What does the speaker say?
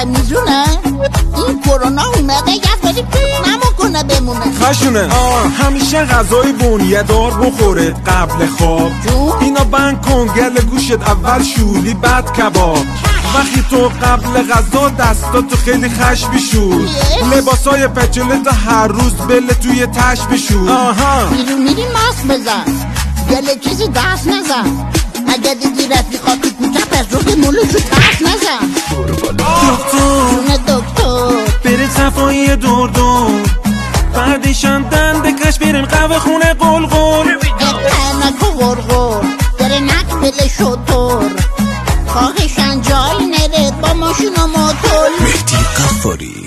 میزونه این کرونا اومده یه ولی نمکنه بمونه خشونه همیشه غذای بنیه دار بخوره قبل خواب اینا بند کن گل گوشت اول شولی بعد کباب وقتی تو قبل غذا دستاتو خیلی خش بشور لباسای پچله تا هر روز بله توی تش بشور میری ماسک بزن گل چیزی دست نزن اگه دیدی رفیقات تو کوچه پس رو که مولو تو ترس نزن دکتر بره صفایی دور بعدشان دنده کش بریم قهوه خونه قلقل نکو غرغر داره نک بله شطور خواهشن جایی نرد با ماشین و موتور مهدی غفاری